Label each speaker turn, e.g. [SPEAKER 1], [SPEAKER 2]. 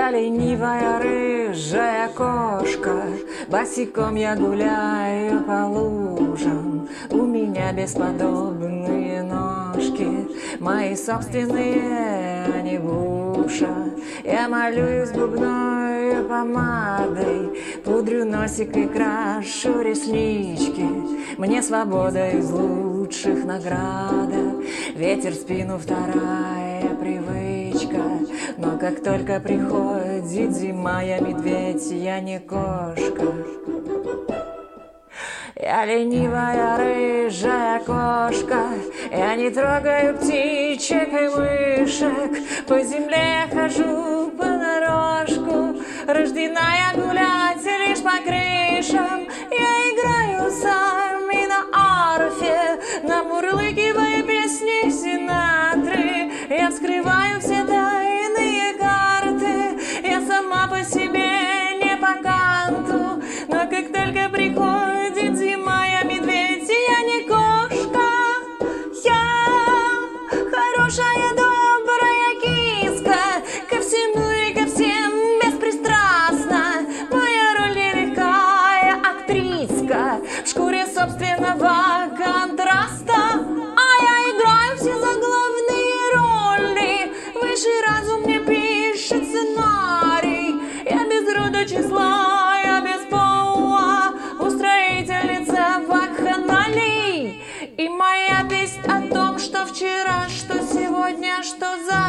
[SPEAKER 1] Я ленивая рыжая кошка, босиком я гуляю по лужам. У меня бесподобные ножки, мои собственные, а не буша. Я малююсь губной помадой, пудрю носик и крашу реснички. Мне свобода из лучших награда, ветер в спину вторая привычка. Но как только приходит зима, я медведь, я не кошка. Я ленивая рыжая кошка, я не трогаю птичек и мышек. По земле я хожу понарошку, рождена я гулять лишь по крышам. Я играю сами на арфе, намурлыкивая песни Синатры. Я вскрываю все тайные карты, я сама по себе не по канту. Но как только приходит зима, я медведь, я не кошка. Я хорошая, добрая киска, ко всему и ко всем беспристрастна. Моя роль нелегкая актриска в шкуре собственного контраста. А я играю все заглавные роли, высший разум мне пишет сценарий. Я без рода числа, я без пола, устроительница вакханалий. И моя песня о том, что вчера, что сегодня, что завтра.